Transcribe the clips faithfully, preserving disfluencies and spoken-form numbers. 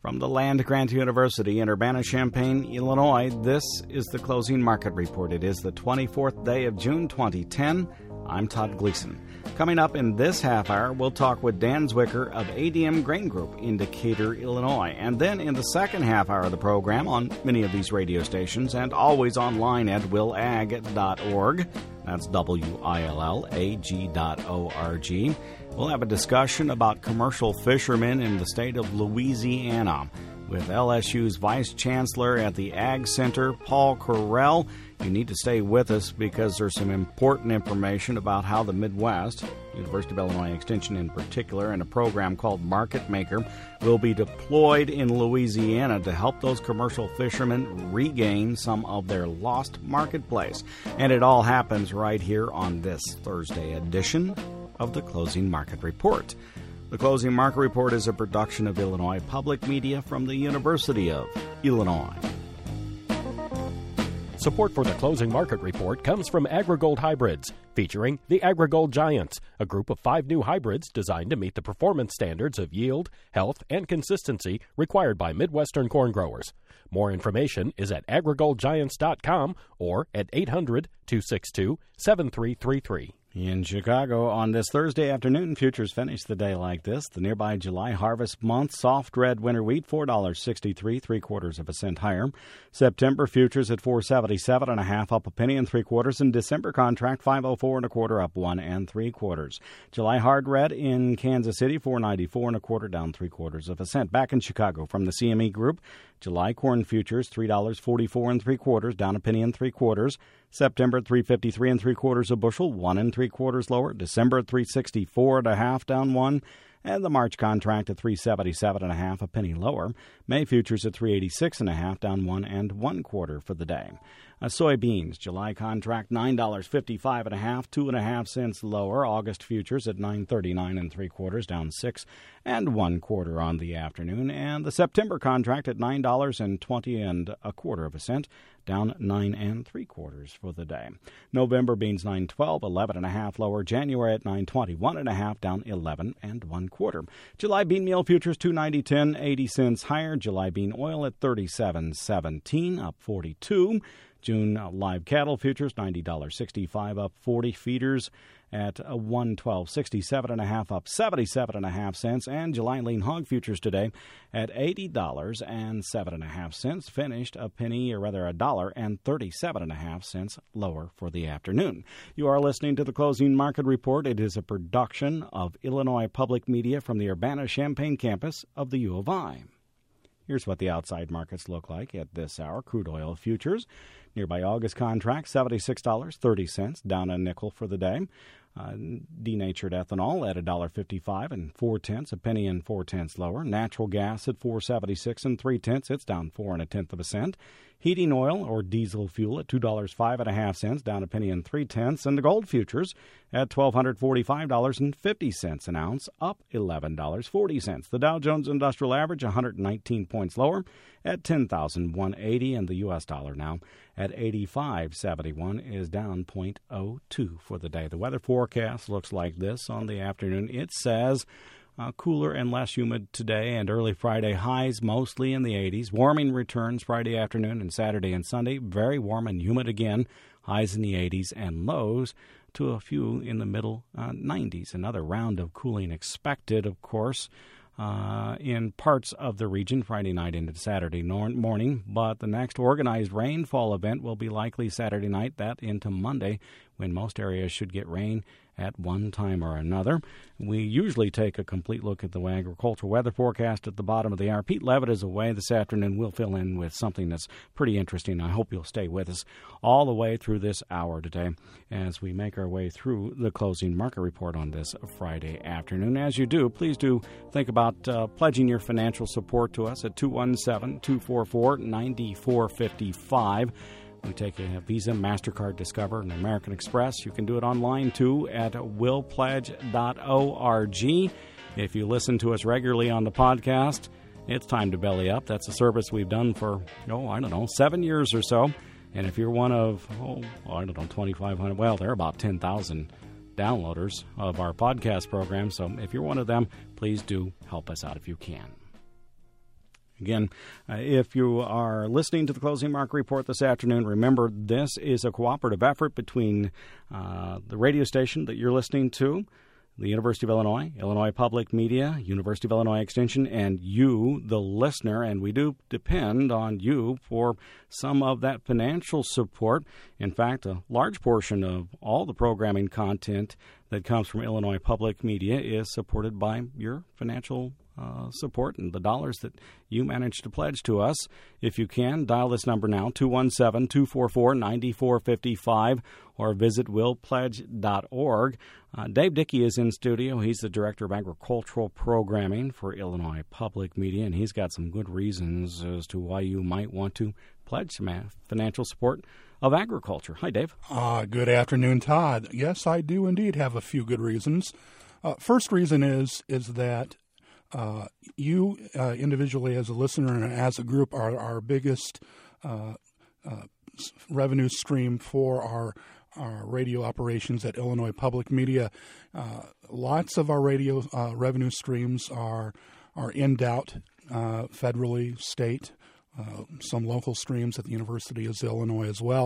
From the land-grant University in Urbana-Champaign, Illinois, this is the Closing Market Report. It is the twenty-fourth day of June, twenty ten. I'm Todd Gleason. Coming up in this half hour, we'll talk with Dan Zwicker of A D M Grain Group in Decatur, Illinois. And then in the second half hour of the program on many of these radio stations and always online at will ag dot org. That's W I L L A G dot O R G. We'll have a discussion about commercial fishermen in the state of Louisiana with L S U's Vice Chancellor at the Ag Center, Paul Correll. You need to stay with us because there's some important information about how the Midwest, University of Illinois Extension in particular, and a program called Market Maker will be deployed in Louisiana to help those commercial fishermen regain some of their lost marketplace. And it all happens right here on this Thursday edition of the Closing Market Report. The Closing Market Report is a production of Illinois Public Media from the University of Illinois. Support for the Closing Market Report comes from AgriGold Hybrids, featuring the AgriGold Giants, a group of five new hybrids designed to meet the performance standards of yield, health, and consistency required by Midwestern corn growers. More information is at agri gold giants dot com or at eight hundred, two six two, seven three three three. In Chicago on this Thursday afternoon, futures finished the day like this. The nearby July harvest month, soft red winter wheat, four dollars and sixty-three cents, three quarters of a cent higher. September futures at four seventy-seven and a half, up a penny and three quarters. And December contract, five oh four and a quarter, up one and three quarters. July hard red in Kansas City, four ninety-four and a quarter, down three quarters of a cent. Back in Chicago from the C M E Group, July corn futures, three dollars and forty-four and three quarters, down a penny and three quarters. September at three fifty-three and three quarters a bushel, one and three quarters lower. December at three sixty-four and a half, down one. And the March contract at three seventy-seven and a half, a penny lower. May futures at three eighty-six and a half, down one and one quarter for the day. Uh, soybeans, July contract nine dollars and fifty-five and a half, two and a half cents lower. August futures at nine thirty-nine and three quarters, down six and one quarter on the afternoon. And the September contract at nine dollars and twenty and a quarter of a cent, down nine and three quarters for the day. November beans nine twelve, eleven and a half lower. January at nine twenty-one and a half, down eleven and one quarter. July bean meal futures two ninety ten, eighty cents higher. July bean oil at thirty-seven seventeen, up forty-two. June live cattle futures ninety dollars and sixty-five cents, up forty. Feeders at one twelve sixty-seven and a half, up seventy-seven and a half cents. And July lean hog futures today at eighty dollars and seven and a half cents, finished a penny, or rather a dollar and thirty-seven and a half cents lower for the afternoon. You are listening to the Closing Market Report. It is a production of Illinois Public Media from the Urbana-Champaign campus of the U of I. Here's what the outside markets look like at this hour. Crude oil futures, nearby August contract, seventy-six dollars and thirty cents, down a nickel for the day. Uh, denatured ethanol at one dollar and fifty-five cents and four tenths, a penny and four tenths lower. Natural gas at four seventy-six and three tenths, it's down four and a tenth of a cent. Heating oil or diesel fuel at two dollars and five and a half cents, down a penny and three tenths. And the gold futures at one thousand two hundred forty-five dollars and fifty cents an ounce, up eleven dollars and forty cents. The Dow Jones Industrial Average one hundred nineteen points lower at ten thousand one hundred eighty, and the U S dollar now at eighty-five seventy-one is down zero point zero two for the day. The weather forecast looks like this on the afternoon. It says Uh, cooler and less humid today and early Friday, highs mostly in the eighties. Warming returns Friday afternoon and Saturday and Sunday. Very warm and humid again, highs in the eighties and lows to a few in the middle uh, nineties. Another round of cooling expected, of course, uh, in parts of the region Friday night into Saturday nor- morning. But the next organized rainfall event will be likely Saturday night, that into Monday, when most areas should get rain at one time or another. We usually take a complete look at the agricultural weather forecast at the bottom of the hour. Pete Levitt is away this afternoon. We'll fill in with something that's pretty interesting. I hope you'll stay with us all the way through this hour today as we make our way through the Closing Market Report on this Friday afternoon. As you do, please do think about uh, pledging your financial support to us at two one seven, two four four, nine four five five. We take a Visa, MasterCard, Discover, and American Express. You can do it online, too, at will pledge dot org. If you listen to us regularly on the podcast, it's time to belly up. That's a service we've done for, oh, I don't know, seven years or so. And if you're one of, oh, I don't know, twenty-five hundred, well, there are about ten thousand downloaders of our podcast program. So if you're one of them, please do help us out if you can. Again, uh, if you are listening to the Closing Market Report this afternoon, remember this is a cooperative effort between uh, the radio station that you're listening to, the University of Illinois, Illinois Public Media, University of Illinois Extension, and you, the listener, and we do depend on you for some of that financial support. In fact, a large portion of all the programming content that comes from Illinois Public Media is supported by your financial uh, support and the dollars that you manage to pledge to us. If you can, dial this number now, two one seven, two four four, nine four five five, or visit will pledge dot org. Uh, Dave Dickey is in studio. He's the Director of Agricultural Programming for Illinois Public Media, and he's got some good reasons as to why you might want to pledge some financial support of agriculture. Hi, Dave. Uh, good afternoon, Todd. Yes, I do indeed have a few good reasons. Uh, first reason is is that uh, you uh, individually as a listener and as a group are our biggest uh, uh, revenue stream for our our radio operations at Illinois Public Media. Uh, lots of our radio uh, revenue streams are are in doubt uh, federally, state, uh, some local streams at the University of Illinois as well.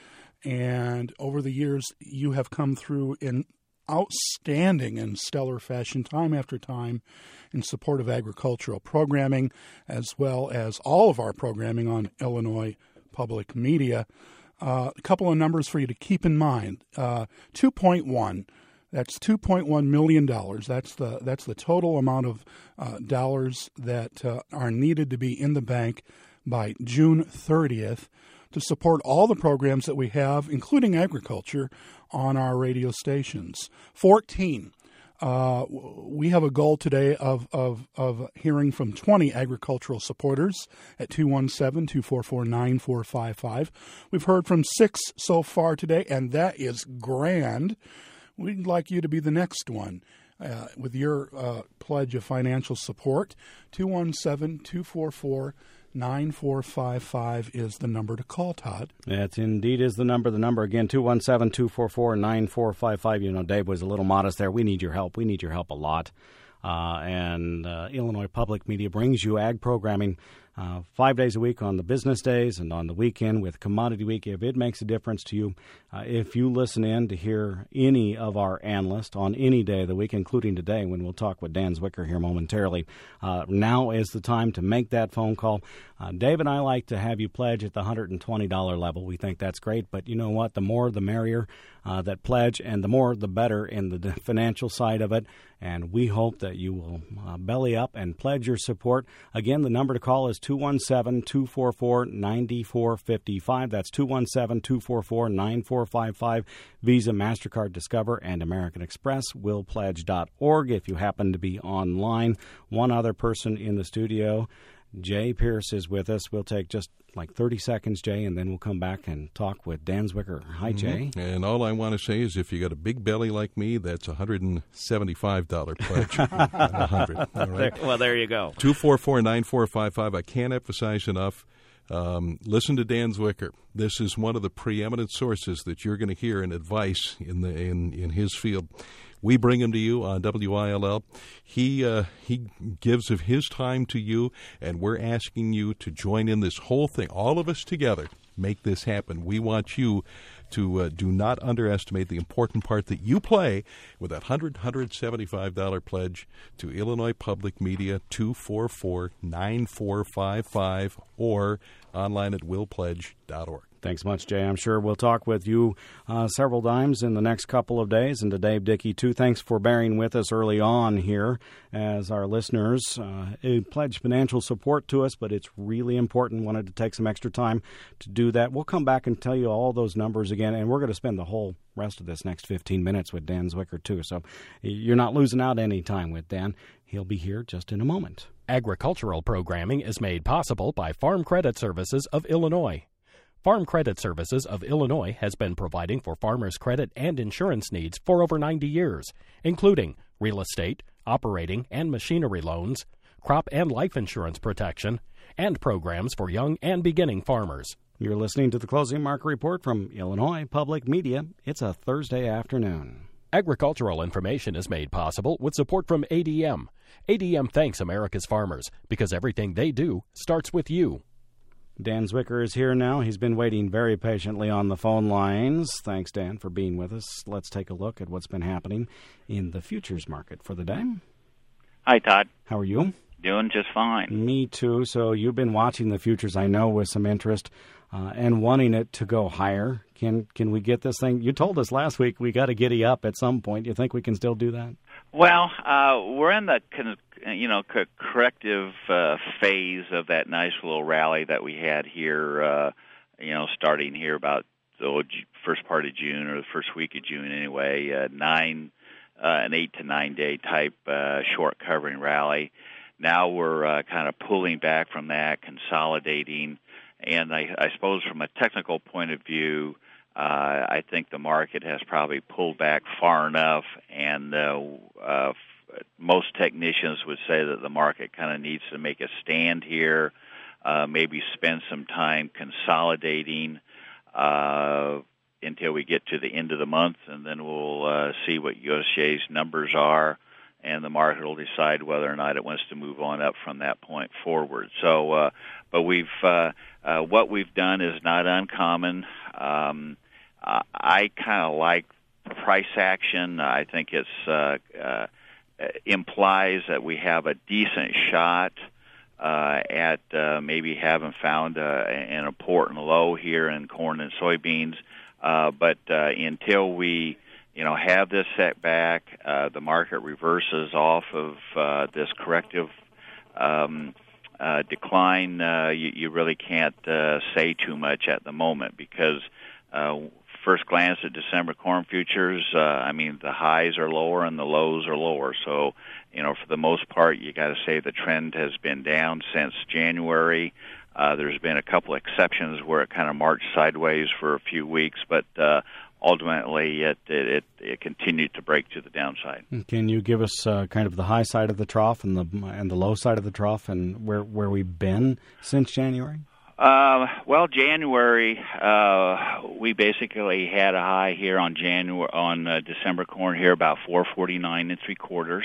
And over the years, you have come through in outstanding and stellar fashion time after time in support of agricultural programming, as well as all of our programming on Illinois Public Media. Uh, a couple of numbers for you to keep in mind. Uh, two point one, that's two point one million dollars. That's the that's the total amount of uh, dollars that uh, are needed to be in the bank by June thirtieth to support all the programs that we have, including agriculture, on our radio stations. fourteen. Uh, we have a goal today of, of, of hearing from twenty agricultural supporters at two one seven, two four four, nine four five five. We've heard from six so far today, and that is grand. We'd like you to be the next one uh, with your uh, pledge of financial support. two one seven, two four four, nine four five five is the number to call, Todd. That indeed is the number. The number again, two one seven, two four four, nine four five five. You know, Dave was a little modest there. We need your help. We need your help a lot. Uh, and uh, Illinois Public Media brings you ag programming uh, five days a week on the business days and on the weekend with Commodity Week. If it makes a difference to you, uh, if you listen in to hear any of our analysts on any day of the week, including today when we'll talk with Dan Zwicker here momentarily, uh, now is the time to make that phone call. Uh, Dave and I like to have you pledge at the one hundred twenty dollars level. We think that's great, but you know what? The more the merrier uh, that pledge, and the more the better in the financial side of it. And we hope that you will uh, belly up and pledge your support. Again, the number to call is two one seven, two four four, nine four five five. That's two one seven, two four four, nine four five five. Visa, MasterCard, Discover, and American Express. will pledge dot org if you happen to be online. One other person in the studio, Jay Pierce, is with us. We'll take just like thirty seconds, Jay, and then we'll come back and talk with Dan Zwicker. Hi, Jay. Mm-hmm. And all I want to say is if you got a big belly like me, that's a one hundred seventy-five dollars pledge. Not one hundred dollars. All right? There, well, there you go. two four four, nine four five five. I can't emphasize enough. Um, listen to Dan Zwicker. This is one of the preeminent sources that you're going to hear in advice in the in, in his field. We bring him to you on W I L L. He uh, he gives of his time to you, and we're asking you to join in this whole thing. All of us together make this happen. We want you to uh, do not underestimate the important part that you play with that one hundred, one hundred seventy-five dollars pledge to Illinois Public Media, two four four, nine four five five, or online at will pledge dot org. Thanks much, Jay. I'm sure we'll talk with you uh, several times in the next couple of days. And to Dave Dickey, too, thanks for bearing with us early on here as our listeners uh, pledge financial support to us, but it's really important. Wanted to take some extra time to do that. We'll come back and tell you all those numbers again, and we're going to spend the whole rest of this next fifteen minutes with Dan Zwicker, too. So you're not losing out any time with Dan. He'll be here just in a moment. Agricultural programming is made possible by Farm Credit Services of Illinois. Farm Credit Services of Illinois has been providing for farmers' credit and insurance needs for over ninety years, including real estate, operating and machinery loans, crop and life insurance protection, and programs for young and beginning farmers. You're listening to the Closing Market Report from Illinois Public Media. It's a Thursday afternoon. Agricultural information is made possible with support from A D M. A D M thanks America's farmers because everything they do starts with you. Dan Zwicker is here now. He's been waiting very patiently on the phone lines. Thanks, Dan, for being with us. Let's take a look at what's been happening in the futures market for the day. Hi, Todd. How are you? Doing just fine. Me too. So you've been watching the futures, I know, with some interest uh, and wanting it to go higher. Can can we get this thing? You told us last week we got to giddy up at some point. You think we can still do that? Well, uh, we're in the you know corrective uh, phase of that nice little rally that we had here. Uh, you know, starting here about the first part of June or the first week of June, anyway. Uh, nine, uh, an eight to nine day type uh, short covering rally. Now we're uh, kind of pulling back from that, consolidating, and I, I suppose from a technical point of view, uh, I think the market has probably pulled back far enough, and uh, uh, most technicians would say that the market kind of needs to make a stand here, uh, maybe spend some time consolidating uh, until we get to the end of the month, and then we'll uh, see what U S J's numbers are, and the market will decide whether or not it wants to move on up from that point forward. So, uh, but we've uh, uh, what we've done is not uncommon. Um, uh, I kind of like price action. I think it's uh, uh, implies that we have a decent shot uh, at uh, maybe having found uh, an important low here in corn and soybeans. Uh, but uh, until we you know, have this setback, uh, the market reverses off of uh, this corrective um, uh, decline, uh, you, you really can't uh, say too much at the moment because uh, first glance at December corn futures, uh, I mean, the highs are lower and the lows are lower. So, you know, for the most part, you got to say the trend has been down since January. Uh, there's been a couple exceptions where it kind of marched sideways for a few weeks, but uh, ultimately it, it it continued to break to the downside. Can you give us uh, kind of the high side of the trough and the and the low side of the trough and where, where we've been since January? Uh, well, January, uh, we basically had a high here on January on uh, December corn here about four forty-nine and three quarters.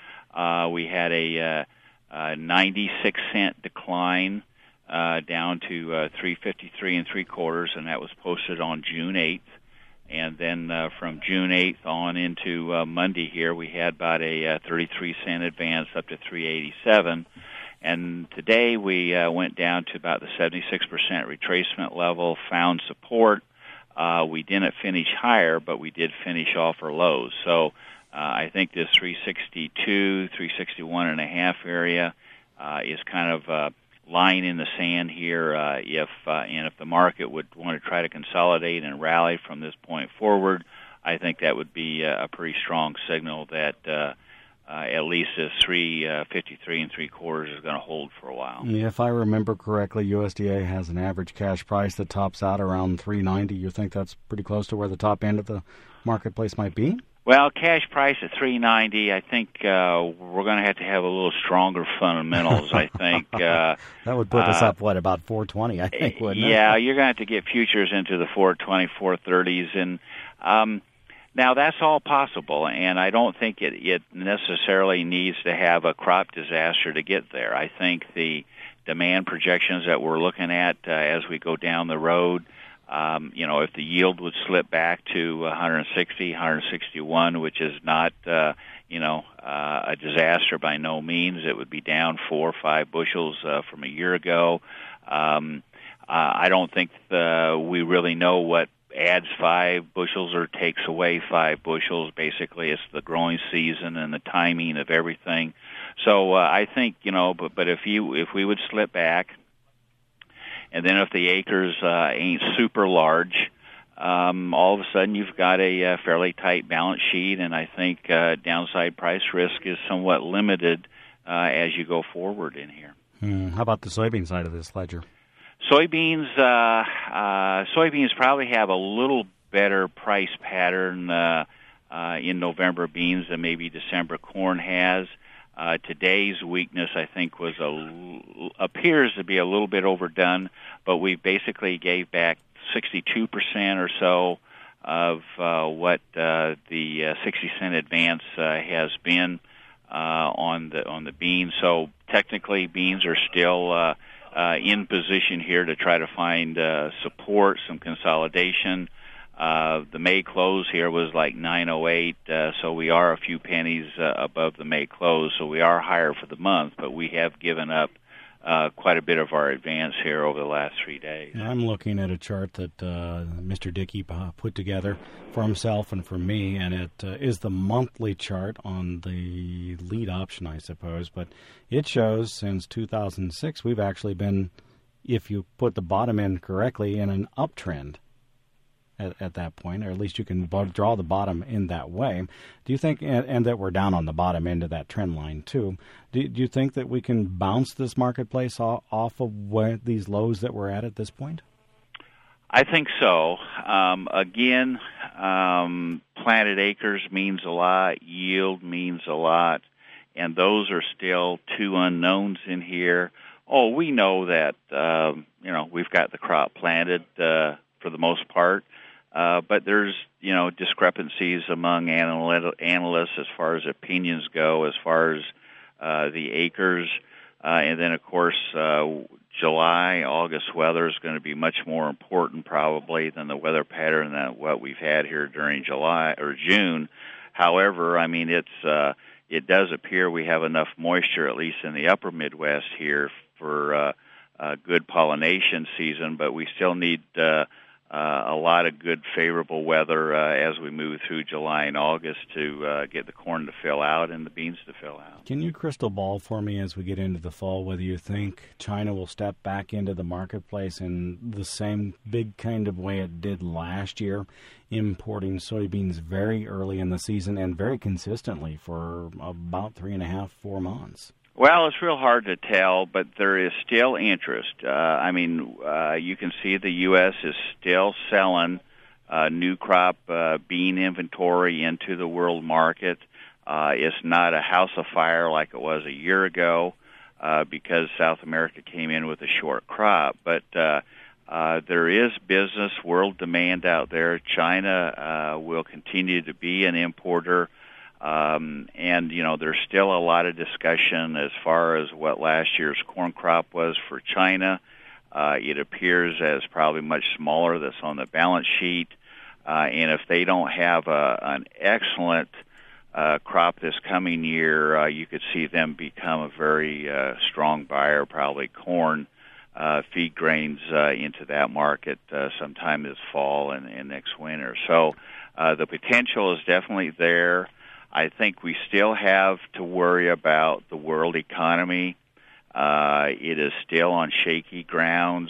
Uh, we had a, uh, a ninety-six cent decline uh, down to uh, three fifty-three and three quarters, and that was posted on June eighth. And then uh, from June eighth on into uh, Monday here, we had about a uh, thirty-three cent advance up to three eighty-seven. And today we uh, went down to about the seventy-six percent retracement level, found support. Uh, we didn't finish higher, but we did finish off our lows. So uh, I think this three sixty-two, three sixty-one and a half area uh, is kind of uh, line in the sand here. Uh, if uh, and if the market would want to try to consolidate and rally from this point forward, I think that would be a pretty strong signal that uh, uh, at least this three fifty-three and three quarters is going to hold for a while. If I remember correctly, U S D A has an average cash price that tops out around three ninety. You think that's pretty close to where the top end of the marketplace might be? Well, cash price at three ninety. I think uh, we're going to have to have a little stronger fundamentals. I think uh, that would put us uh, up what about four twenty? I think, wouldn't yeah, it? You're going to have to get futures into the four twenty, four thirties, and um, now that's all possible. And I don't think it, it necessarily needs to have a crop disaster to get there. I think the demand projections that we're looking at uh, as we go down the road. Um, you know, if the yield would slip back to one sixty, one sixty-one, which is not, uh, you know, uh, a disaster by no means, it would be down four or five bushels uh, from a year ago. Um, uh, I don't think the, we really know what adds five bushels or takes away five bushels. Basically, it's the growing season and the timing of everything. So uh, I think, you know, but but if you if we would slip back. And then if the acres uh, ain't super large, um, all of a sudden you've got a uh, fairly tight balance sheet, and I think uh, downside price risk is somewhat limited uh, as you go forward in here. Hmm. How about the soybean side of this ledger? Soybeans, uh, uh, soybeans probably have a little better price pattern uh, uh, in November beans than maybe December corn has. Uh, today's weakness, I think, was a, appears to be a little bit overdone, but we basically gave back sixty-two percent or so of uh, what uh, the uh, sixty cent advance uh, has been uh, on the on the beans. So technically, beans are still uh, uh, in position here to try to find uh, support, some consolidation. Uh, the May close here was like nine oh eight, uh, so we are a few pennies uh, above the May close, so we are higher for the month, but we have given up uh, quite a bit of our advance here over the last three days. I'm looking at a chart that uh, Mister Dickey uh, put together for himself and for me, and it uh, is the monthly chart on the lead option, I suppose, but it shows since two thousand six we've actually been, if you put the bottom in correctly, in an uptrend. At, at that point, or at least you can b- draw the bottom in that way. Do you think, and, and that we're down on the bottom end of that trend line too, do, do you think that we can bounce this marketplace off, off of where these lows that we're at at this point? I think so. Um, again, um, planted acres means a lot, yield means a lot, and those are still two unknowns in here. Oh, we know that, um, you know, we've got the crop planted uh, for the most part. Uh, but there's, you know, discrepancies among analyt- analysts as far as opinions go, as far as uh, the acres. Uh, and then, of course, uh, July, August weather is going to be much more important probably than the weather pattern that what we've had here during July or June. However, I mean, it's uh, it does appear we have enough moisture, at least in the upper Midwest here, for uh, a good pollination season, but we still need uh, Uh, a lot of good, favorable weather uh, as we move through July and August to uh, get the corn to fill out and the beans to fill out. Can you crystal ball for me as we get into the fall whether you think China will step back into the marketplace in the same big kind of way it did last year, importing soybeans very early in the season and very consistently for about three and a half, four months? Well, it's real hard to tell, but there is still interest. Uh, I mean, uh, you can see the U S is still selling uh, new crop uh, bean inventory into the world market. Uh, it's not a house of fire like it was a year ago uh, because South America came in with a short crop. But uh, uh, there is business, world demand out there. China uh, will continue to be an importer. Um, and, you know, there's still a lot of discussion as far as what last year's corn crop was for China. Uh, it appears as probably much smaller that's on the balance sheet. Uh, and if they don't have a, an excellent uh, crop this coming year, uh, you could see them become a very uh, strong buyer, probably corn, uh, feed grains uh, into that market uh, sometime this fall and, and next winter. So uh, the potential is definitely there. I think we still have to worry about the world economy. Uh, it is still on shaky grounds,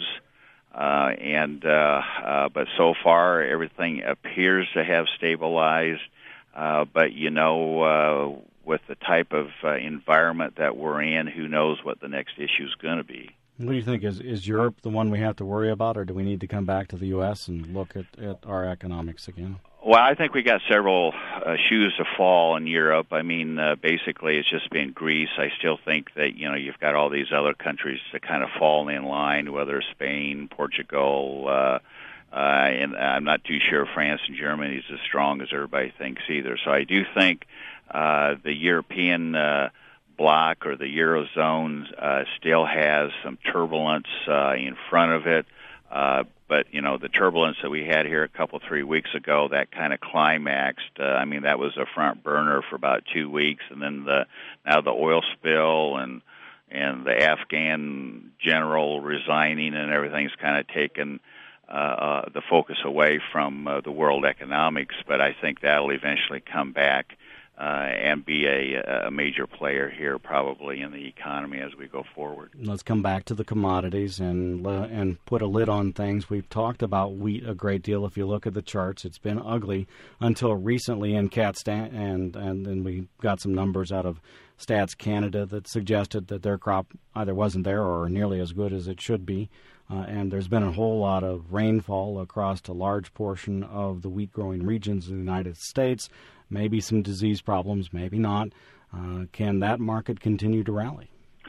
uh, and uh, uh, but so far everything appears to have stabilized. Uh, but you know, uh, with the type of uh, environment that we're in, who knows what the next issue is going to be? What do you think? Is is Europe the one we have to worry about, or do we need to come back to the U S and look at, at our economics again? Well, I think we got several uh, shoes to fall in Europe. I mean, uh, basically, it's just been Greece. I still think that, you know, you've got all these other countries that kind of fall in line, whether Spain, Portugal, uh, uh, and I'm not too sure France and Germany is as strong as everybody thinks either. So I do think uh, the European uh, bloc or the Eurozone uh, still has some turbulence uh, in front of it. Uh, but, you know, the turbulence that we had here a couple, three weeks ago, that kind of climaxed. Uh, I mean, that was a front burner for about two weeks, and then the now the oil spill and and the Afghan general resigning and everything's kind of taken uh, uh, the focus away from uh, the world economics. But I think that'll eventually come back uh, and be a, a major player here probably in the economy as we go forward. Let's come back to the commodities and uh, and put a lid on things. We've talked about wheat a great deal. If you look at the charts, it's been ugly until recently in Catstat, and and then we got some numbers out of Stats Canada that suggested that their crop either wasn't there or nearly as good as it should be. Uh, and there's been a whole lot of rainfall across a large portion of the wheat-growing regions in the United States. Maybe some disease problems, maybe not. Uh, can that market continue to rally?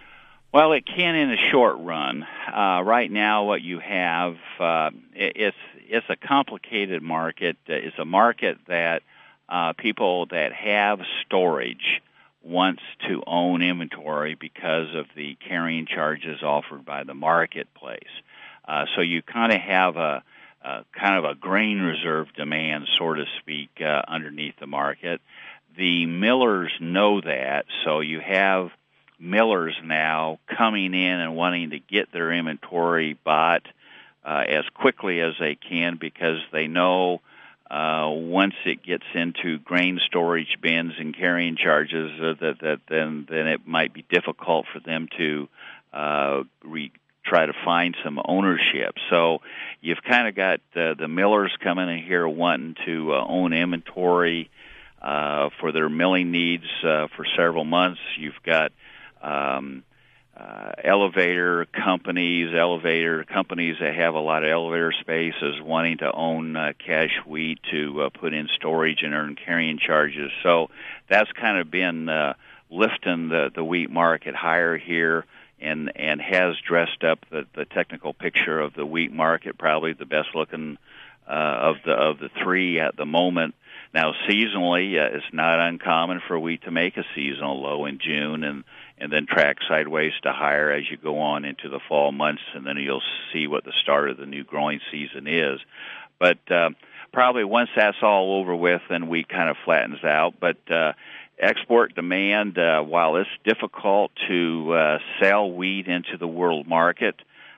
Well, it can in the short run. Uh, right now, what you have, uh, it, it's it's a complicated market. It's a market that uh, people that have storage wants to own inventory because of the carrying charges offered by the marketplace. Uh, so you kind of have a, a kind of a grain reserve demand, so to speak, uh, underneath the market. The millers know that, so you have millers now coming in and wanting to get their inventory bought uh, as quickly as they can because they know uh, once it gets into grain storage bins and carrying charges uh, that, that then then it might be difficult for them to uh, re- try to find some ownership. So you've kind of got uh, the millers coming in here wanting to uh, own inventory uh, for their milling needs uh, for several months. You've got Um, uh, elevator companies, elevator companies that have a lot of elevator space is wanting to own uh, cash wheat to uh, put in storage and earn carrying charges. So that's kind of been uh, lifting the, the wheat market higher here and, and has dressed up the, the technical picture of the wheat market, probably the best looking uh, of the of the three at the moment. Now, seasonally, uh, it's not uncommon for wheat to make a seasonal low in June and, and then track sideways to higher as you go on into the fall months, and then you'll see what the start of the new growing season is. But uh, probably once that's all over with, then wheat kind of flattens out. But uh, export demand, uh, while it's difficult to uh, sell wheat into the world market,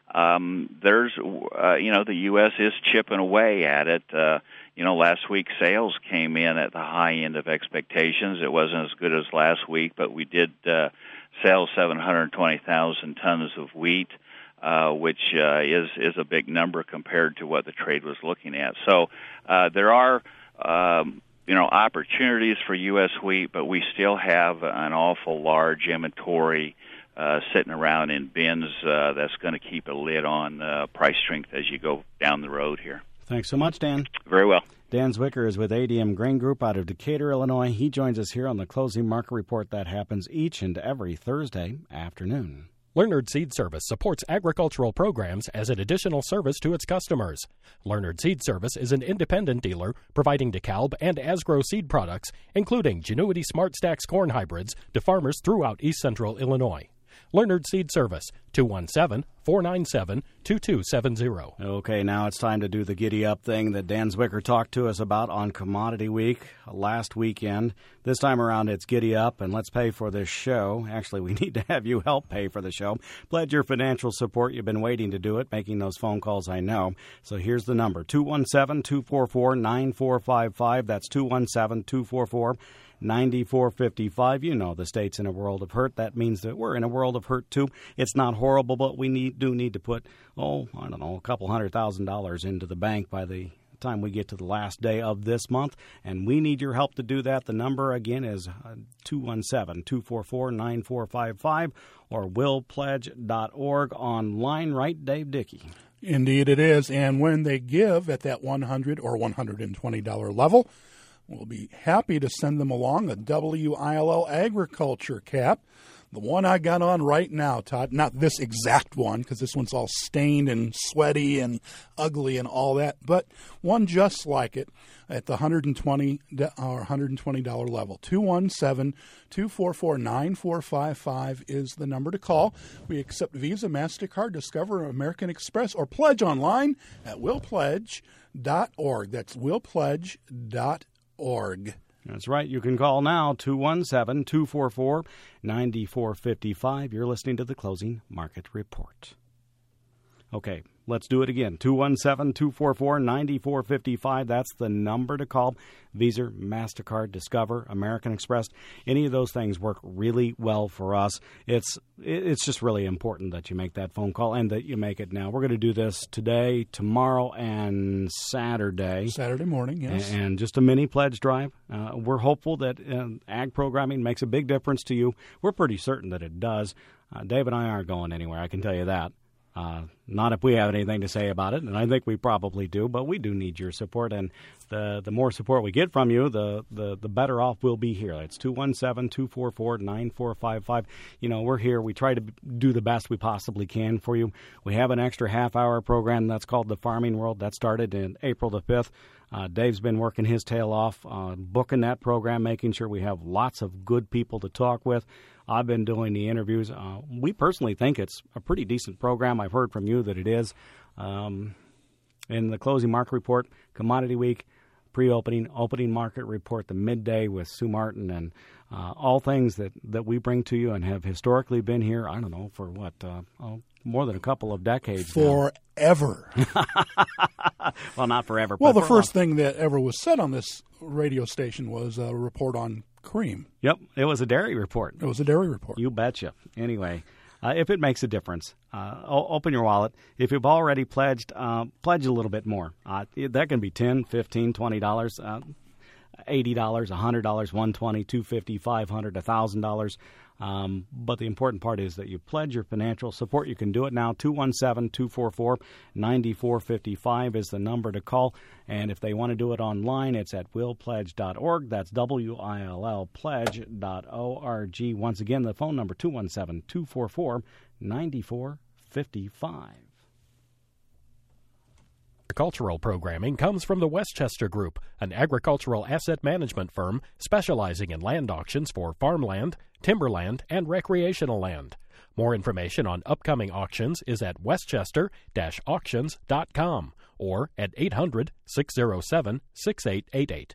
um, there's, uh, you know, the U S is chipping away at it. Uh, You know, last week sales came in at the high end of expectations. It wasn't as good as last week, but we did uh, sell seven hundred twenty thousand tons of wheat, uh, which uh, is is a big number compared to what the trade was looking at. So uh, there are, um, you know, opportunities for U S wheat, but we still have an awful large inventory uh, sitting around in bins uh, that's going to keep a lid on uh, price strength as you go down the road here. Thanks so much, Dan. Very well. Dan Zwicker is with A D M Grain Group out of Decatur, Illinois. He joins us here on the Closing Market Report that happens each and every Thursday afternoon. Leonard Seed Service supports agricultural programs as an additional service to its customers. Leonard Seed Service is an independent dealer providing DeKalb and Asgrow seed products, including Genuity Smart Stacks corn hybrids, to farmers throughout east central Illinois. Leonard Seed Service, two one seven, four nine seven, two two seven zero. Okay, now it's time to do the giddy-up thing that Dan Zwicker talked to us about on Commodity Week last weekend. This time around, it's giddy up, and let's pay for this show. Actually, we need to have you help pay for the show. Pledge your financial support. You've been waiting to do it, making those phone calls, I know. So here's the number, two one seven, two four four, nine four five five. That's two one seven, two four four, nine four five five. You know the state's in a world of hurt. That means that we're in a world of hurt, too. It's not horrible, but we need do need to put, oh, I don't know, a couple hundred thousand dollars into the bank by the time we get to the last day of this month, and we need your help to do that. The number, again, is two one seven, two four four, nine four five five or will pledge dot org online, right, Dave Dickey? Indeed it is, and when they give at that one hundred dollars or one hundred twenty dollars level, we'll be happy to send them along a W I L L agriculture cap. The one I got on right now, Todd, not this exact one, because this one's all stained and sweaty and ugly and all that, but one just like it at the one hundred twenty dollars or one hundred twenty dollars level. two one seven, two four four, nine four five five is the number to call. We accept Visa, MasterCard, Discover, American Express, or pledge online at will pledge dot org. That's will pledge dot org. That's right. You can call now, two one seven, two four four, nine four five five. You're listening to the Closing Market Report. Okay, let's do it again. two one seven, two four four, nine four five five. That's the number to call. Visa, MasterCard, Discover, American Express. Any of those things work really well for us. It's it's just really important that you make that phone call and that you make it now. We're going to do this today, tomorrow, and Saturday. Saturday morning, yes. And just a mini pledge drive. Uh, we're hopeful that uh, ag programming makes a big difference to you. We're pretty certain that it does. Uh, Dave and I aren't going anywhere, I can tell you that. Uh, not if we have anything to say about it, and I think we probably do, but we do need your support, and the the more support we get from you, the, the, the better off we'll be here. It's two one seven, two four four, nine four five five. You know, we're here. We try to do the best we possibly can for you. We have an extra half-hour program that's called The Farming World. That started in April the fifth. Uh, Dave's been working his tail off, uh, booking that program, making sure we have lots of good people to talk with. I've been doing the interviews. Uh, we personally think it's a pretty decent program. I've heard from you that it is. Um, in the closing market report, commodity week, pre-opening, opening market report, the midday with Sue Martin, and uh, all things that, that we bring to you and have historically been here, I don't know, for what, uh, oh, more than a couple of decades now. Forever. Well, not forever. Well, the for first thing that ever was said on this radio station was a report on cream. Yep, it was a dairy report. It was a dairy report. You betcha. Anyway, uh, if it makes a difference, uh, o- open your wallet. If you've already pledged, uh, pledge a little bit more. Uh, that can be ten dollars, fifteen dollars, twenty dollars, uh, eighty dollars, one hundred dollars, one hundred twenty dollars, two hundred fifty dollars, five hundred dollars, one thousand dollars. Um, but the important part is that you pledge your financial support. You can do it now. two one seven, two four four, nine four five five is the number to call. And if they want to do it online, it's at will pledge dot org. That's W I L L pledge dot org. Once again, the phone number, two one seven, two four four, nine four five five. Agricultural programming comes from the Westchester Group, an agricultural asset management firm specializing in land auctions for farmland, timberland, and recreational land. More information on upcoming auctions is at westchester dash auctions dot com or at eight hundred, six oh seven, six eight eight eight.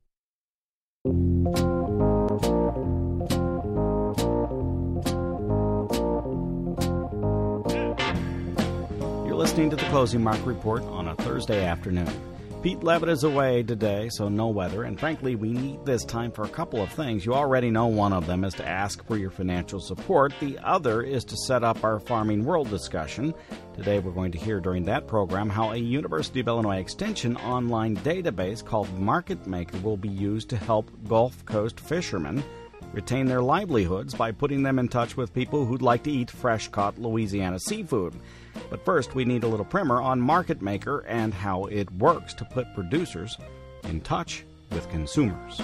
Listening to the Closing Market Report on a Thursday afternoon. Pete Levitt is away today, so no weather, and frankly, we need this time for a couple of things. You already know one of them is to ask for your financial support. The other is to set up our Farming World discussion. Today we're going to hear during that program how a University of Illinois Extension online database called Market Maker will be used to help Gulf Coast fishermen retain their livelihoods by putting them in touch with people who'd like to eat fresh-caught Louisiana seafood. But first, we need a little primer on Market Maker and how it works to put producers in touch with consumers.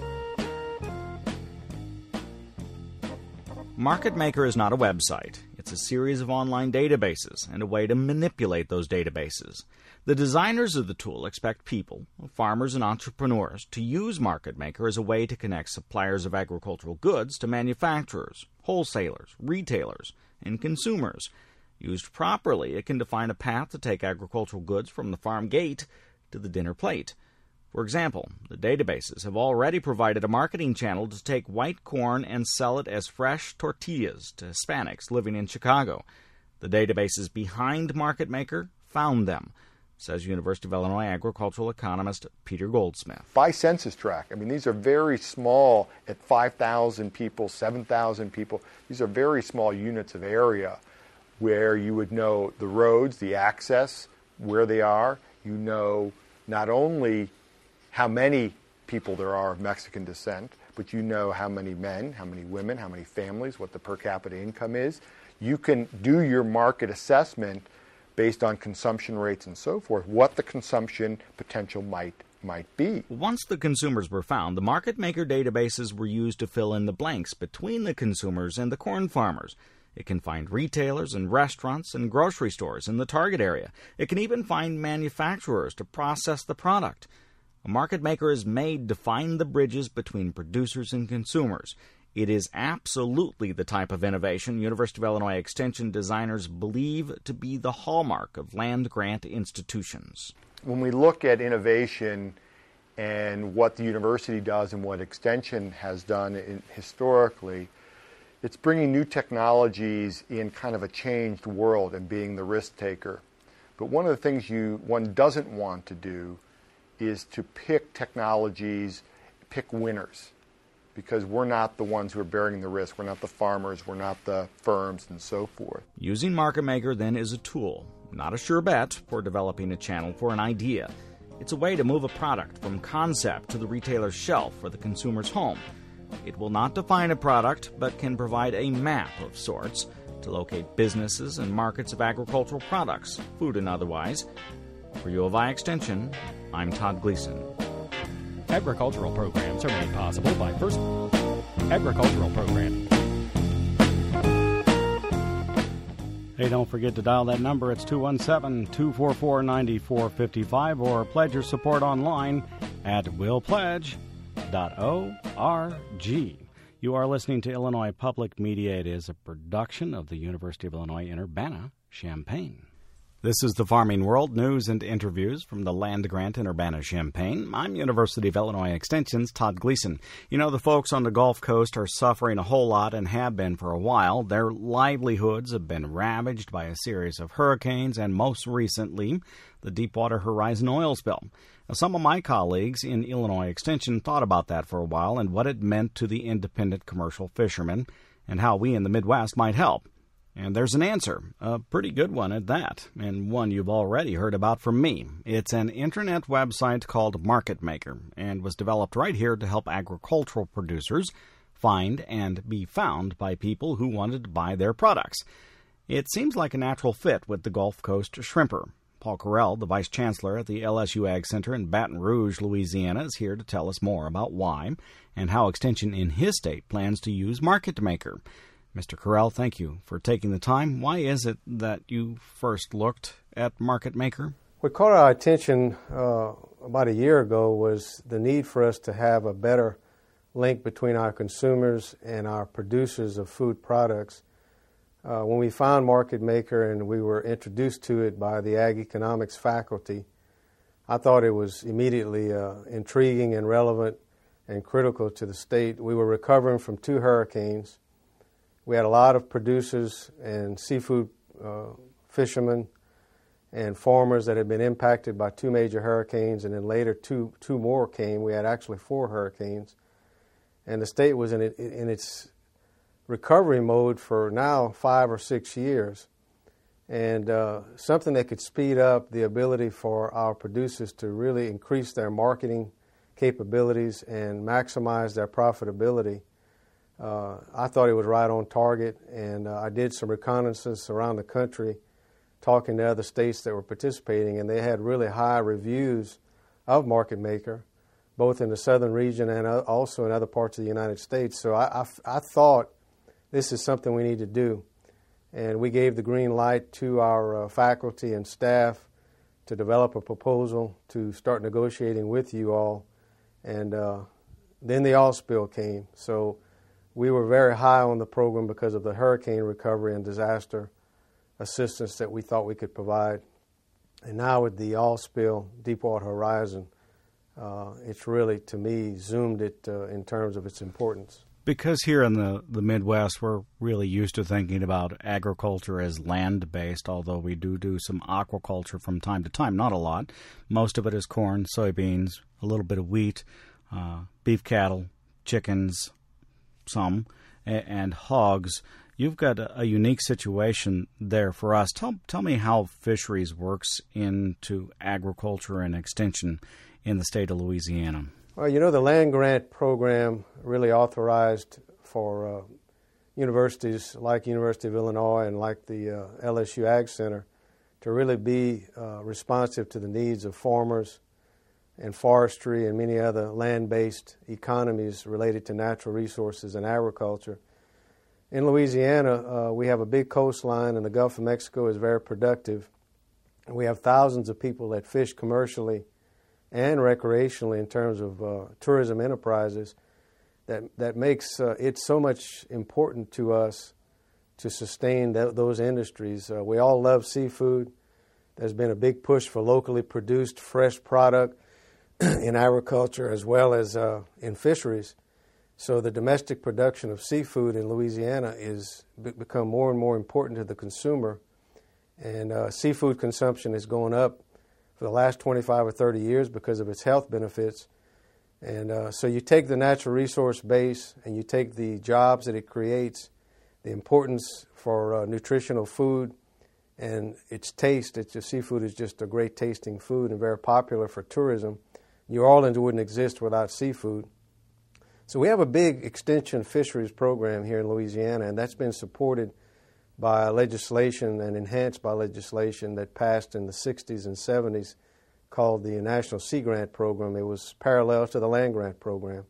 Market Maker is not a website. It's a series of online databases and a way to manipulate those databases. The designers of the tool expect people, farmers and entrepreneurs, to use Market Maker as a way to connect suppliers of agricultural goods to manufacturers, wholesalers, retailers, and consumers. Used properly, it can define a path to take agricultural goods from the farm gate to the dinner plate. For example, the databases have already provided a marketing channel to take white corn and sell it as fresh tortillas to Hispanics living in Chicago. The databases behind Market Maker found them, says University of Illinois agricultural economist Peter Goldsmith. By census tract, I mean, these are very small at five thousand people, seven thousand people. These are very small units of area where you would know the roads, the access, where they are. You know not only how many people there are of Mexican descent, but you know how many men, how many women, how many families, what the per capita income is. You can do your market assessment based on consumption rates and so forth, what the consumption potential might might be. Once the consumers were found, the Market Maker databases were used to fill in the blanks between the consumers and the corn farmers. It can find retailers and restaurants and grocery stores in the target area. It can even find manufacturers to process the product. A Market Maker is made to find the bridges between producers and consumers. It is absolutely the type of innovation University of Illinois Extension designers believe to be the hallmark of land-grant institutions. When we look at innovation and what the university does and what Extension has done in, historically, it's bringing new technologies in kind of a changed world and being the risk taker. But one of the things you one doesn't want to do is to pick technologies, pick winners, because we're not the ones who are bearing the risk. We're not the farmers. We're not the firms and so forth. Using Market Maker, then, is a tool, not a sure bet for developing a channel for an idea. It's a way to move a product from concept to the retailer's shelf or the consumer's home. It will not define a product, but can provide a map of sorts to locate businesses and markets of agricultural products, food and otherwise. For U of I Extension, I'm Todd Gleason. Agricultural programs are made possible by First Agricultural Program. Hey, don't forget to dial that number. It's two one seven, two four four, nine four five five or pledge your support online at will pledge dot org. You are listening to Illinois Public Media. It is a production of the University of Illinois in Urbana-Champaign. This is the Farming World, news and interviews from the land grant in Urbana-Champaign. I'm University of Illinois Extension's Todd Gleason. You know, the folks on the Gulf Coast are suffering a whole lot and have been for a while. Their livelihoods have been ravaged by a series of hurricanes and, most recently, the Deepwater Horizon oil spill. Now, some of my colleagues in Illinois Extension thought about that for a while and what it meant to the independent commercial fishermen and how we in the Midwest might help. And there's an answer, a pretty good one at that, and one you've already heard about from me. It's an internet website called Market Maker and was developed right here to help agricultural producers find and be found by people who wanted to buy their products. It seems like a natural fit with the Gulf Coast shrimper. Paul Carell, the Vice Chancellor at the L S U Ag Center in Baton Rouge, Louisiana, is here to tell us more about why and how Extension in his state plans to use Market Maker. Mister Carell, thank you for taking the time. Why is it that you first looked at Market Maker? What caught our attention uh, about a year ago was the need for us to have a better link between our consumers and our producers of food products. Uh, when we found Market Maker and we were introduced to it by the Ag Economics faculty, I thought it was immediately uh, intriguing and relevant and critical to the state. We were recovering from two hurricanes. We had a lot of producers and seafood uh, fishermen and farmers that had been impacted by two major hurricanes, and then later two two more came. We had actually four hurricanes. And the state was in, it, in its recovery mode for now five or six years. And uh, something that could speed up the ability for our producers to really increase their marketing capabilities and maximize their profitability. Uh, I thought it was right on target, and uh, I did some reconnaissance around the country talking to other states that were participating, and they had really high reviews of Market Maker, both in the southern region and uh, also in other parts of the United States. So I, I, I thought this is something we need to do, and we gave the green light to our uh, faculty and staff to develop a proposal to start negotiating with you all, and uh, then the oil spill came. So we were very high on the program because of the hurricane recovery and disaster assistance that we thought we could provide. And now with the oil spill, Deepwater Horizon, uh, it's really, to me, zoomed it uh, in terms of its importance. Because here in the, the Midwest, we're really used to thinking about agriculture as land-based, although we do do some aquaculture from time to time, not a lot. Most of it is corn, soybeans, a little bit of wheat, uh, beef cattle, chickens, some, and hogs. You've got a, a unique situation there for us. Tell, tell me how fisheries works into agriculture and extension in the state of Louisiana. Well, you know, the land grant program really authorized for uh, universities like University of Illinois and like the uh, L S U Ag Center to really be uh, responsive to the needs of farmers and forestry and many other land-based economies related to natural resources and agriculture. In Louisiana, uh, we have a big coastline, and the Gulf of Mexico is very productive. And we have thousands of people that fish commercially and recreationally in terms of uh, tourism enterprises that, that makes uh, it so much important to us to sustain th- those industries. Uh, we all love seafood. There's been a big push for locally produced fresh product in agriculture as well as uh, in fisheries. So the domestic production of seafood in Louisiana is be- become more and more important to the consumer. And uh, seafood consumption is going up for the last twenty-five or thirty years because of its health benefits. And uh, so you take the natural resource base and you take the jobs that it creates, the importance for uh, nutritional food, and its taste. It's just, seafood is just a great tasting food and very popular for tourism. New Orleans wouldn't exist without seafood. So we have a big extension fisheries program here in Louisiana, and that's been supported by legislation and enhanced by legislation that passed in the sixties and seventies called the National Sea Grant Program. It was parallel to the Land Grant Program.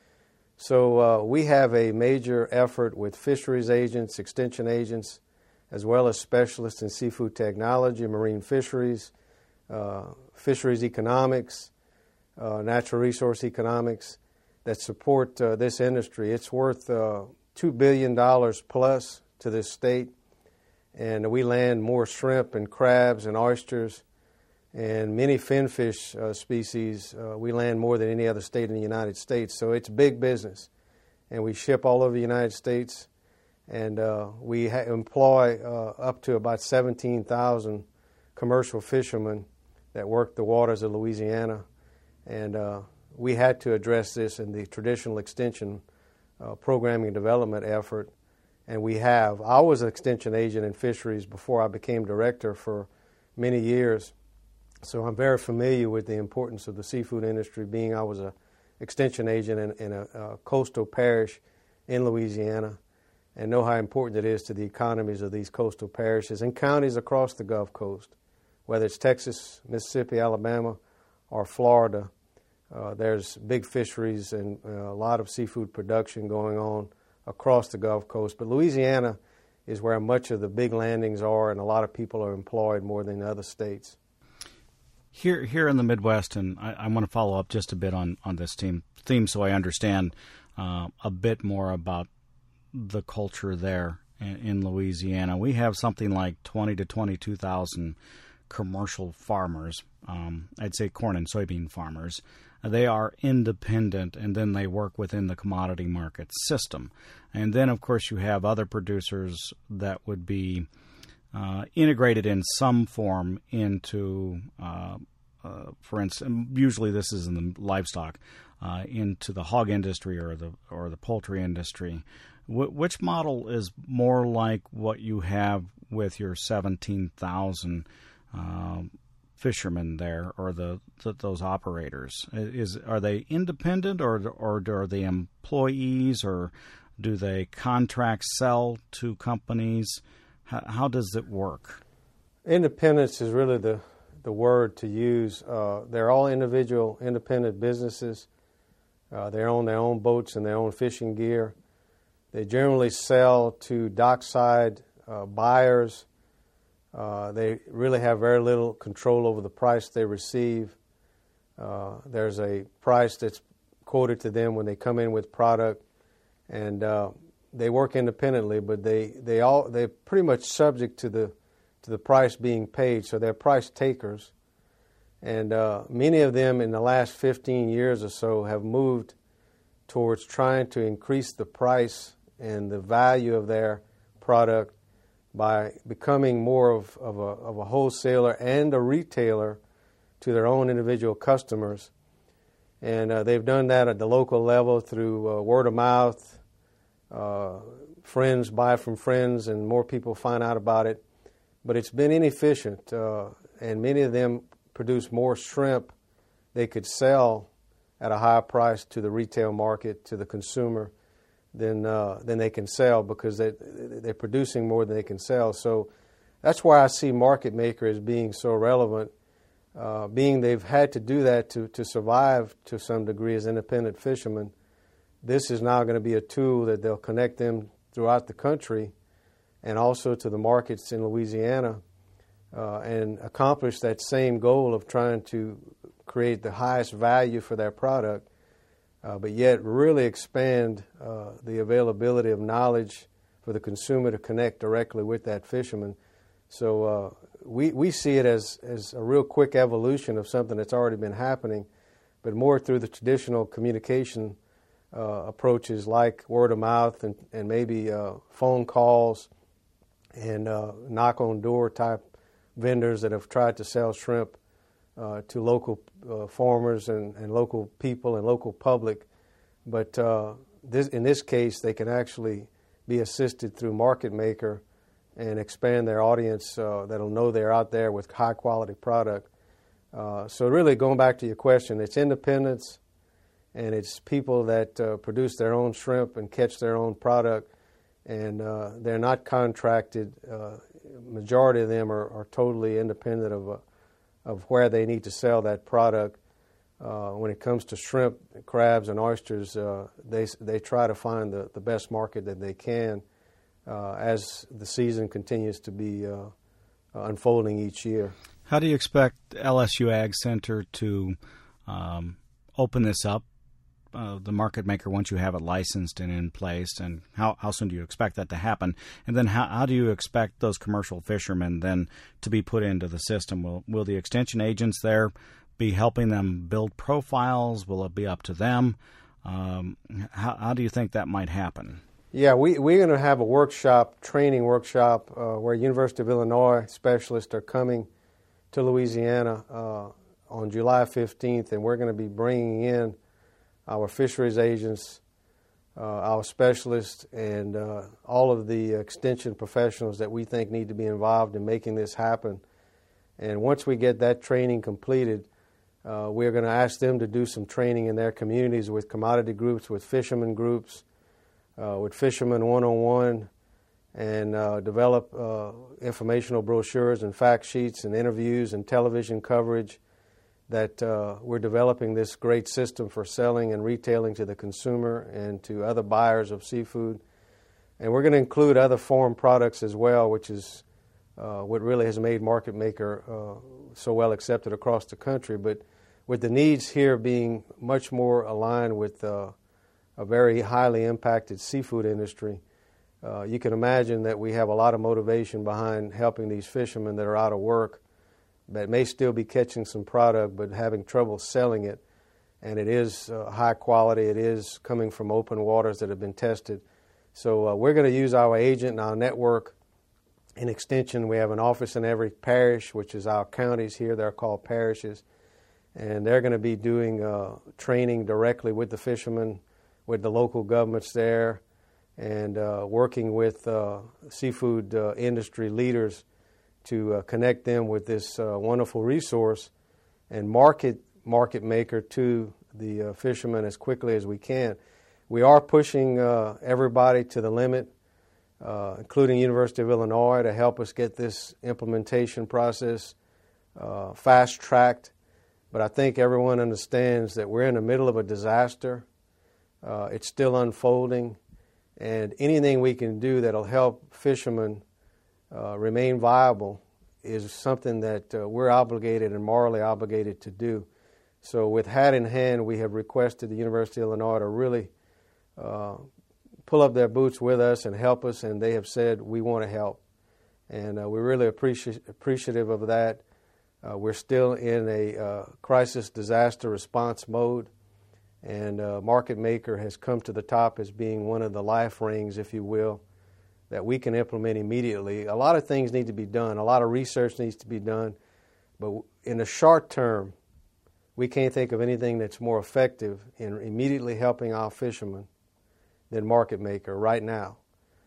So uh, we have a major effort with fisheries agents, extension agents, as well as specialists in seafood technology, marine fisheries, uh, fisheries economics, uh, natural resource economics that support uh, this industry. It's worth uh, two billion dollars plus to this state, and we land more shrimp and crabs and oysters and many finfish uh, species. Uh, we land more than any other state in the United States, so it's big business. And we ship all over the United States, and uh, we ha- employ uh, up to about seventeen thousand commercial fishermen that work the waters of Louisiana. And uh, we had to address this in the traditional extension uh, programming and development effort, and we have. I was an extension agent in fisheries before I became director for many years. So I'm very familiar with the importance of the seafood industry, being I was an extension agent in, in a, a coastal parish in Louisiana, and know how important it is to the economies of these coastal parishes and counties across the Gulf Coast, whether it's Texas, Mississippi, Alabama, or Florida. Uh, there's big fisheries and uh, a lot of seafood production going on across the Gulf Coast. But Louisiana is where much of the big landings are, and a lot of people are employed more than the other states. Here here in the Midwest, and I, I want to follow up just a bit on, on this theme, theme so I understand uh, a bit more about the culture there in, in Louisiana. We have something like twenty to twenty-two thousand commercial farmers, um, I'd say corn and soybean farmers. They are independent, and then they work within the commodity market system. And then, of course, you have other producers that would be Uh, integrated in some form into, uh, uh, for instance, usually this is in the livestock, uh, into the hog industry or the or the poultry industry. Wh- which model is more like what you have with your seventeen thousand uh, fishermen there, or the, the those operators? Is are they independent, or or are they employees, or do they contract sell to companies? How, how does it work? Independence is really the, the word to use. Uh, they're all individual, independent businesses. Uh, they own their own boats and their own fishing gear. They generally sell to dockside uh, buyers. Uh, they really have very little control over the price they receive. Uh, there's a price that's quoted to them when they come in with product, and uh, they work independently, but they, they all they're pretty much subject to the to the price being paid, so they're price takers. And uh, many of them in the last fifteen years or so have moved towards trying to increase the price and the value of their product by becoming more of, of, a, of a wholesaler and a retailer to their own individual customers. And uh, they've done that at the local level through uh, word of mouth. Uh, friends buy from friends, and more people find out about it. But it's been inefficient, uh, and many of them produce more shrimp they could sell at a higher price to the retail market, to the consumer, than uh, than they can sell, because they, they're producing more than they can sell. So that's why I see market maker as being so relevant, uh, being they've had to do that to, to survive to some degree as independent fishermen. This is now going to be a tool that they'll connect them throughout the country and also to the markets in Louisiana uh, and accomplish that same goal of trying to create the highest value for their product, uh, but yet really expand uh, the availability of knowledge for the consumer to connect directly with that fisherman. So uh, we, we see it as, as a real quick evolution of something that's already been happening, but more through the traditional communication Uh, approaches like word of mouth and, and maybe uh, phone calls and uh, knock-on-door type vendors that have tried to sell shrimp uh, to local uh, farmers and, and local people and local public. But uh, this, in this case, they can actually be assisted through market maker and expand their audience uh, that'll know they're out there with high-quality product. Uh, so really, going back to your question, it's independence, and it's people that uh, produce their own shrimp and catch their own product, and uh, they're not contracted. Uh, majority of them are, are totally independent of uh, of where they need to sell that product. Uh, when it comes to shrimp, crabs, and oysters, uh, they they try to find the, the best market that they can uh, as the season continues to be uh, unfolding each year. How do you expect L S U Ag Center to um, open this up, uh, the market maker, once you have it licensed and in place? And how, how soon do you expect that to happen? And then how, how do you expect those commercial fishermen then to be put into the system? Will, will the extension agents there be helping them build profiles? Will it be up to them? Um, how, how do you think that might happen? Yeah, we, we're going to have a workshop, training workshop, uh, where University of Illinois specialists are coming to Louisiana uh, on July fifteenth, and we're going to be bringing in our fisheries agents, uh, our specialists, and uh, all of the extension professionals that we think need to be involved in making this happen. And once we get that training completed, uh, we're going to ask them to do some training in their communities with commodity groups, with fishermen groups, uh, with Fishermen one oh one, and uh, develop uh, informational brochures and fact sheets and interviews and television coverage that uh, we're developing this great system for selling and retailing to the consumer and to other buyers of seafood. And we're going to include other farm products as well, which is uh, what really has made Market Maker uh, so well accepted across the country. But with the needs here being much more aligned with uh, a very highly impacted seafood industry, Uh, you can imagine that we have a lot of motivation behind helping these fishermen that are out of work, that may still be catching some product but having trouble selling it. And it is uh, high quality. It is coming from open waters that have been tested. So uh, we're going to use our agent and our network in extension. We have an office in every parish, which is our counties here. They're called parishes. And they're going to be doing uh, training directly with the fishermen, with the local governments there, and uh, working with uh, seafood uh, industry leaders to uh, connect them with this uh, wonderful resource and market Market Maker to the uh, fishermen as quickly as we can. We are pushing uh, everybody to the limit, uh, including University of Illinois, to help us get this implementation process uh, fast-tracked. But I think everyone understands that we're in the middle of a disaster. Uh, it's still unfolding. And anything we can do that'll help fishermen uh, remain viable is something that uh, we're obligated and morally obligated to do. So with hat in hand, we have requested the University of Illinois to really uh, pull up their boots with us and help us, and they have said, we want to help. And uh, we're really appreci- appreciative of that. Uh, we're still in a uh, crisis disaster response mode. And uh, Market Maker has come to the top as being one of the life rings, if you will, that we can implement immediately. A lot of things need to be done. A lot of research needs to be done. But in the short term, we can't think of anything that's more effective in immediately helping our fishermen than Market Maker right now.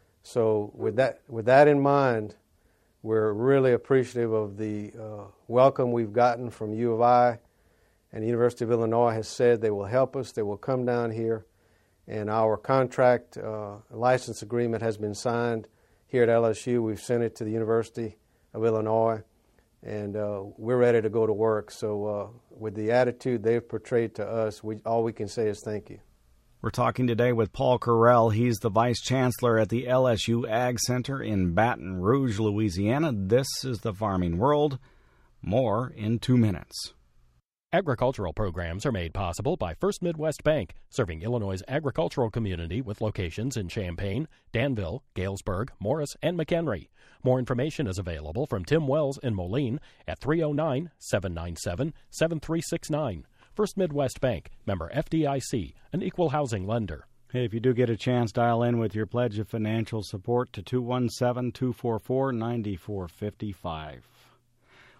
So with that, with that in mind, we're really appreciative of the uh, welcome we've gotten from U of I. And the University of Illinois has said they will help us, they will come down here, and our contract uh, license agreement has been signed here at L S U. We've sent it to the University of Illinois, and uh, we're ready to go to work. So uh, with the attitude they've portrayed to us, we, all we can say is thank you. We're talking today with Paul Correll. He's the Vice Chancellor at the L S U Ag Center in Baton Rouge, Louisiana. This is the Farming World. More in two minutes. Agricultural programs are made possible by First Midwest Bank, serving Illinois' agricultural community with locations in Champaign, Danville, Galesburg, Morris, and McHenry. More information is available from Tim Wells in Moline at three oh nine, seven nine seven, seven three six nine. First Midwest Bank, member F D I C, an equal housing lender. Hey, if you do get a chance, dial in with your pledge of financial support to two one seven, two four four, nine four five five.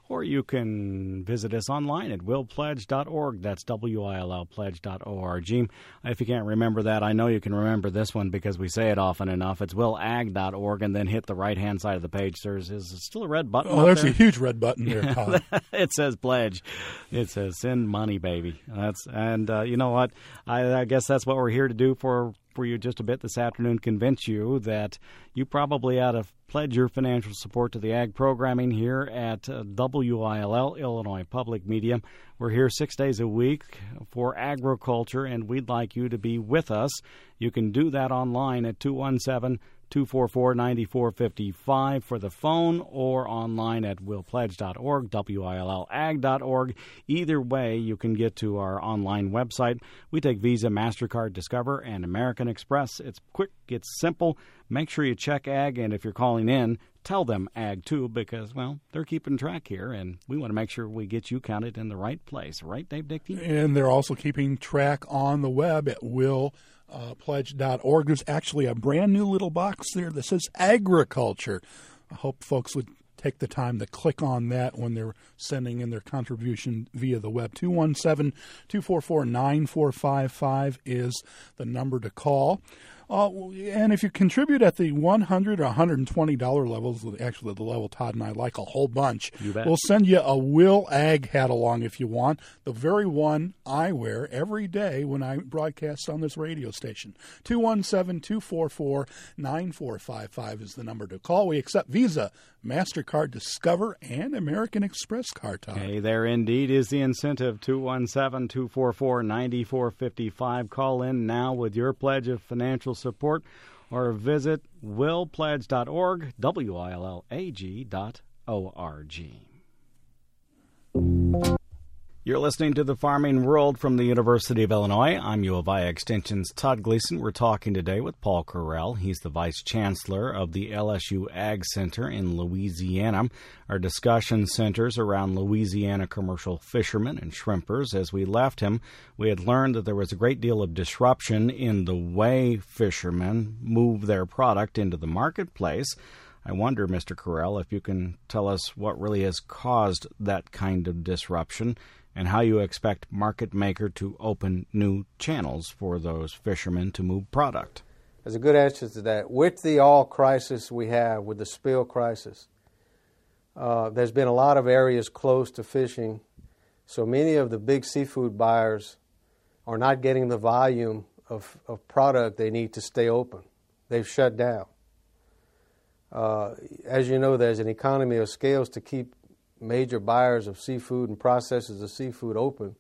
or you can visit us online at will pledge dot org. That's W I L L pledge dot org. If you can't remember that, I know you can remember this one because we say it often enough. It's will ag dot org, and then hit the right-hand side of the page. There's is still a red button. Oh, there's there? a huge red button there, Todd. It says pledge. It says send money, baby. That's and uh, you know what? I, I guess that's what we're here to do for for you just a bit this afternoon. Convince you that you probably ought to pledge your financial support to the ag programming here at uh, W I L L, Illinois Public Media. We're here six days a week for agriculture, and we'd like you to be with us. You can do that online at two one seven, two four four, nine four five five for the phone, or online at will pledge dot org, W I L L ag dot org. Either way, you can get to our online website. We take Visa, MasterCard, Discover, and American Express. It's quick, it's simple. Make sure you check ag, and if you're calling in, tell them ag too, because, well, they're keeping track here, and we want to make sure we get you counted in the right place. Right, Dave Dickey? And they're also keeping track on the web at will pledge dot org. There's actually a brand new little box there that says agriculture. I hope folks would take the time to click on that when they're sending in their contribution via the web. two one seven, two four four, nine four five five is the number to call. Uh, and if you contribute at the one hundred or one hundred twenty dollars levels, actually the level Todd and I like a whole bunch, we'll send you a Will Ag hat along if you want, the very one I wear every day when I broadcast on this radio station. two one seven, two four four, nine four five five is the number to call. We accept Visa, MasterCard, Discover, and American Express card, Todd. Okay, there indeed is the incentive, two one seven, two four four, nine four five five. Call in now with your pledge of financial support, or visit will pledge dot org, W I L L A G dot O R G. You're listening to The Farming World from the University of Illinois. I'm U of I Extension's Todd Gleason. We're talking today with Paul Correll. He's the Vice Chancellor of the L S U Ag Center in Louisiana. Our discussion centers around Louisiana commercial fishermen and shrimpers. As we left him, we had learned that there was a great deal of disruption in the way fishermen move their product into the marketplace. I wonder, Mister Correll, if you can tell us what really has caused that kind of disruption and how you expect Market Maker to open new channels for those fishermen to move product. There's a good answer to that. With the oil crisis we have, with the spill crisis, uh, there's been a lot of areas closed to fishing, so many of the big seafood buyers are not getting the volume of, of product they need to stay open. They've shut down. Uh, as you know, there's an economy of scales to keep major buyers of seafood and processors of seafood open.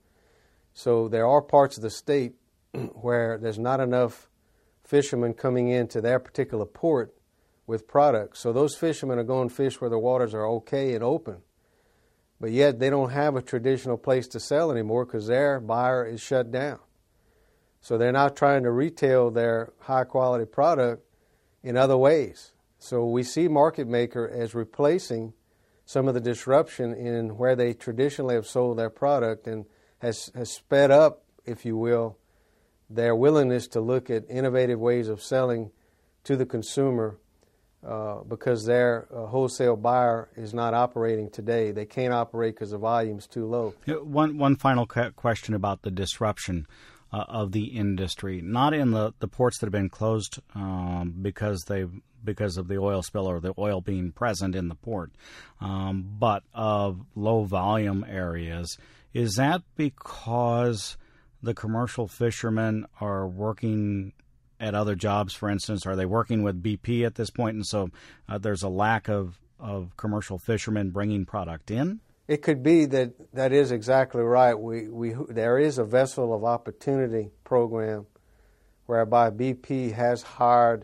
So there are parts of the state where there's not enough fishermen coming into their particular port with products. So those fishermen are going to fish where the waters are okay and open. But yet they don't have a traditional place to sell anymore because their buyer is shut down. So they're now trying to retail their high-quality product in other ways. So we see Market Maker as replacing some of the disruption in where they traditionally have sold their product, and has, has sped up, if you will, their willingness to look at innovative ways of selling to the consumer uh, because their uh, wholesale buyer is not operating today. They can't operate because the volume is too low. One, one final question about the disruption uh, of the industry, not in the, the ports that have been closed um, because they've because of the oil spill or the oil being present in the port, um, but of low volume areas. Is that because the commercial fishermen are working at other jobs, for instance? Are they working with B P at this point, and so uh, there's a lack of, of commercial fishermen bringing product in? It could be that that is exactly right. We, we, there is a Vessel of Opportunity program whereby B P has hired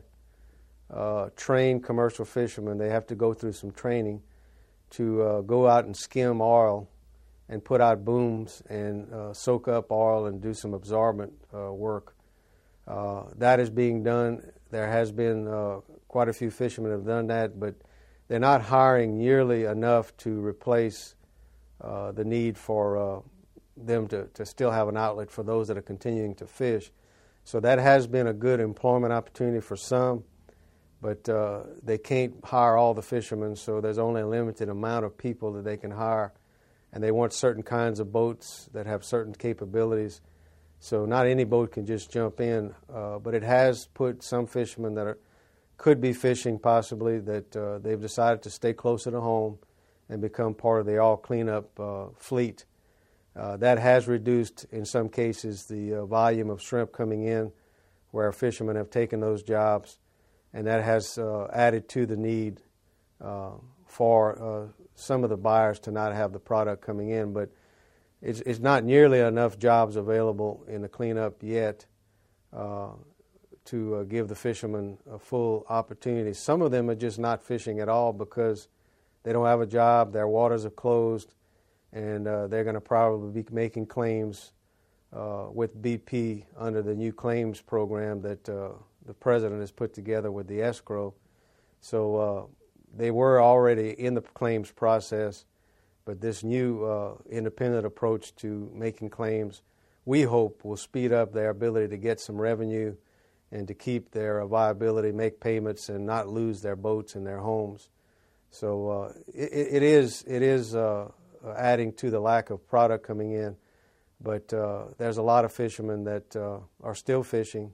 Uh, trained commercial fishermen. They have to go through some training to uh, go out and skim oil and put out booms and uh, soak up oil and do some absorbent uh, work. Uh, that is being done. There has been uh, quite a few fishermen have done that, but they're not hiring nearly enough to replace uh, the need for uh, them to, to still have an outlet for those that are continuing to fish. So that has been a good employment opportunity for some. but uh, they can't hire all the fishermen, so there's only a limited amount of people that they can hire, and they want certain kinds of boats that have certain capabilities. So not any boat can just jump in, uh, but it has put some fishermen that are, could be fishing possibly that uh, they've decided to stay closer to home and become part of the all cleanup uh, fleet. Uh, that has reduced, in some cases, the uh, volume of shrimp coming in where fishermen have taken those jobs, and that has uh, added to the need uh, for uh, some of the buyers to not have the product coming in. But it's, it's not nearly enough jobs available in the cleanup yet uh, to uh, give the fishermen a full opportunity. Some of them are just not fishing at all because they don't have a job, their waters are closed, and uh, they're going to probably be making claims uh, with B P under the new claims program that uh, the president has put together with the escrow. So uh, they were already in the claims process, but this new uh, independent approach to making claims, we hope, will speed up their ability to get some revenue and to keep their viability, make payments, and not lose their boats and their homes. So uh, it, it is it is uh, adding to the lack of product coming in, but uh, there's a lot of fishermen that uh, are still fishing,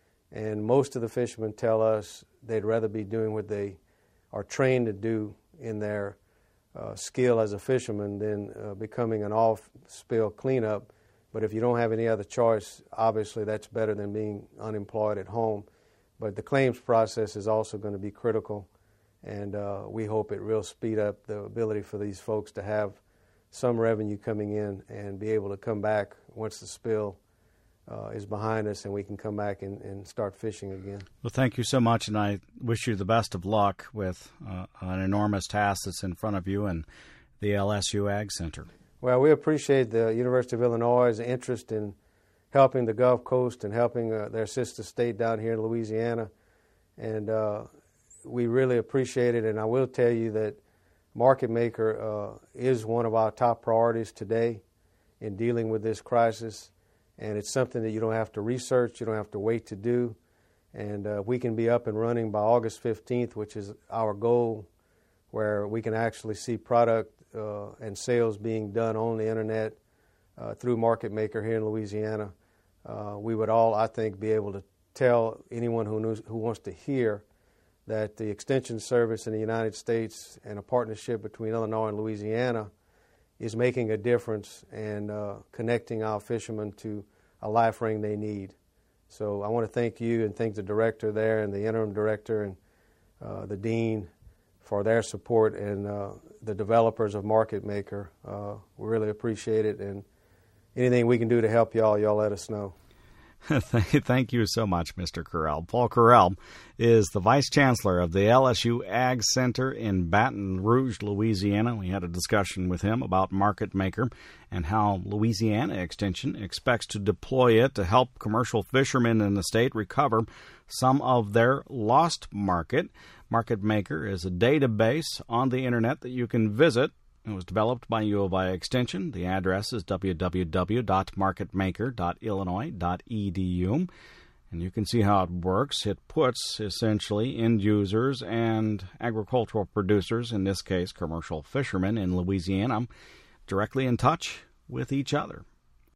and most of the fishermen tell us they'd rather be doing what they are trained to do in their uh, skill as a fisherman than uh, becoming an off-spill cleanup. But if you don't have any other choice, obviously that's better than being unemployed at home. But the claims process is also going to be critical, and uh, we hope it will speed up the ability for these folks to have some revenue coming in and be able to come back once the spill uh, is behind us and we can come back and, and start fishing again. Well, thank you so much, and I wish you the best of luck with uh, an enormous task that's in front of you and the L S U Ag Center. Well, we appreciate the University of Illinois' interest in helping the Gulf Coast and helping uh, their sister state down here in Louisiana, and uh, we really appreciate it. And I will tell you that Market Maker uh, is one of our top priorities today in dealing with this crisis, and it's something that you don't have to research, you don't have to wait to do, and uh, we can be up and running by August fifteenth, which is our goal, where we can actually see product uh, and sales being done on the internet uh, through Market Maker here in Louisiana. Uh, we would all, I think, be able to tell anyone who knows, who wants to hear that the Extension Service in the United States and a partnership between Illinois and Louisiana is making a difference and uh, connecting our fishermen to a life ring they need. So I want to thank you and thank the director there and the interim director and uh, the dean for their support, and uh, the developers of Market Maker. Uh, we really appreciate it, and anything we can do to help y'all, y'all let us know. Thank you so much, Mister Corral. Paul Corral is the Vice Chancellor of the L S U Ag Center in Baton Rouge, Louisiana. We had a discussion with him about Market Maker and how Louisiana Extension expects to deploy it to help commercial fishermen in the state recover some of their lost market. Market Maker is a database on the internet that you can visit. It was developed by U of I Extension. The address is w w w dot market maker dot illinois dot e d u. And you can see how it works. It puts, essentially, end users and agricultural producers, in this case commercial fishermen in Louisiana, directly in touch with each other.